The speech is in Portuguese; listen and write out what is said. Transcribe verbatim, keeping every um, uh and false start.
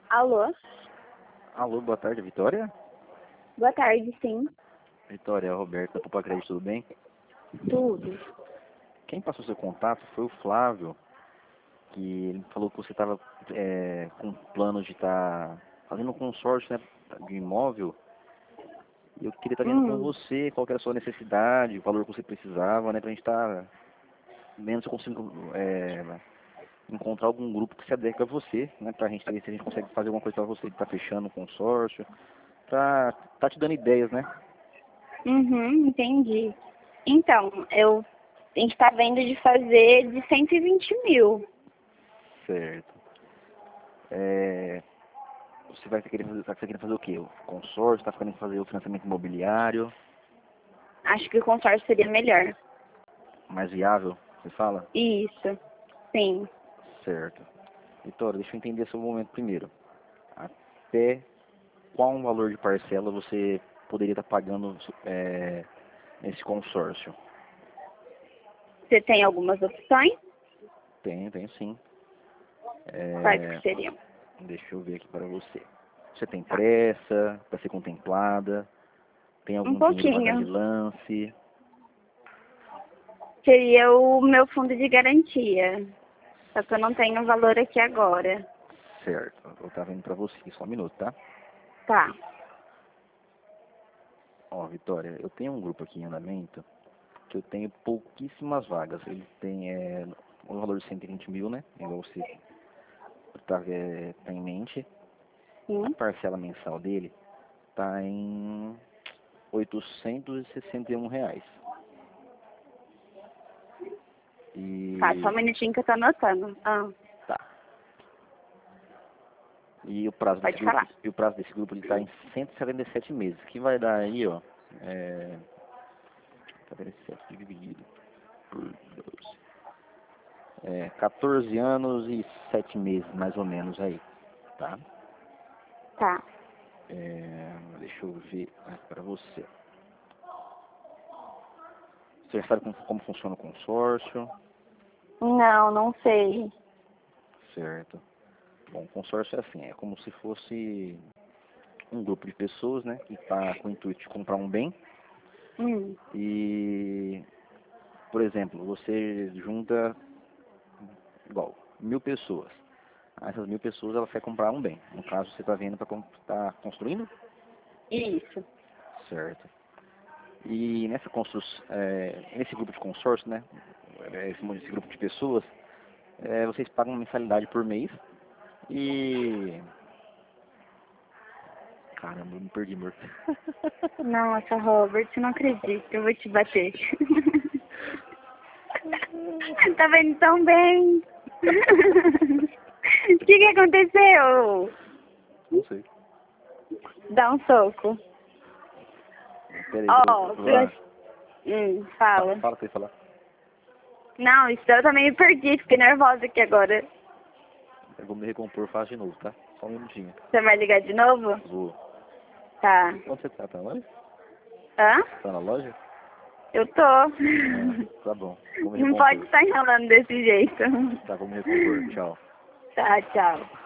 Alô? Alô, boa tarde, Vitória? Boa tarde, sim. Vitória, é o Roberto da Poupa Crédito, tudo bem? Tudo. Quem passou seu contato foi o Flávio, que ele falou que você estava é, com planos de estar fazendo um consórcio, né, de imóvel. E eu queria estar vendo com Hum, você qual que era a sua necessidade, o valor que você precisava, né, pra gente estar vendo se eu consigo é, encontrar algum grupo que se adeque a você, né, pra gente ver se a gente consegue fazer alguma coisa pra você, estar fechando um consórcio, pra estar te dando ideias, né? uhum, entendi. Então, eu, a gente tá vendo de fazer de cento e vinte mil. Certo. É, você vai querer fazer, tá querendo fazer o quê? O consórcio, está querendo fazer o financiamento imobiliário, Acho que o consórcio seria melhor. mais viável, você fala? Isso, sim. Certo. Vitória, deixa eu entender seu momento primeiro. Até qual um valor de parcela você poderia estar pagando é, nesse consórcio? Você tem algumas opções? Tenho, tenho sim. Quais É, que seriam? deixa eu ver aqui para você. Você tem Tá. pressa para ser contemplada? Tem Um algum dinheiro para dar de pouquinho. lance? Seria o meu fundo de garantia. Só que eu não tenho o valor aqui agora. Certo. Eu estava vendo para você, só um minuto, tá? Tá. Ó, Vitória, eu tenho um grupo aqui em andamento que eu tenho pouquíssimas vagas. Ele tem é, um valor de cento e vinte mil, né? Igual você tá, é, tá em mente. A Sim. parcela mensal dele tá em oitocentos e sessenta e um reais. Tá, só E um minutinho que eu tô anotando. Ah, tá. E o prazo desse pode grupo, falar. e o prazo desse grupo ele tá em cento e setenta e sete meses, que vai dar aí, ó, é, setenta e sete dividido por doze. É, quatorze anos e sete meses, mais ou menos aí, tá? Tá. É, deixa eu ver para você. Você já sabe como, como funciona o consórcio, Não, não sei. certo? Bom, o consórcio é assim, é como se fosse um grupo de pessoas, né, que está com o intuito de comprar um bem Hum, e, por exemplo, você junta, igual, mil pessoas. Essas mil pessoas, elas querem comprar um bem. No caso, você está vendo para estar construindo, isso. certo? E nessa construção, é, nesse grupo de consórcio, né, esse, esse grupo de pessoas, é, vocês pagam uma mensalidade por mês e... Caramba, eu me perdi, amor. Nossa, Robert, eu não acredito. Eu vou te bater. Tá vendo tão bem. O que que aconteceu? Não sei. Dá um soco. Peraí, Ó, eu, oh, eu, ah, hum, fa- fala. fala pra você falar. Não, isso eu também me perdi. Fiquei nervosa aqui agora. Eu vou me recompor, faço de novo, tá? Só um minutinho. Você vai ligar de novo? Vou. Tá. Onde você tá? Tá na loja? Hã? Tá na loja? Eu tô. Ah, tá bom. Vou me Não pode recompor. estar enrolando desse jeito. Tá, vou me recompor. Tchau. Tá, tchau.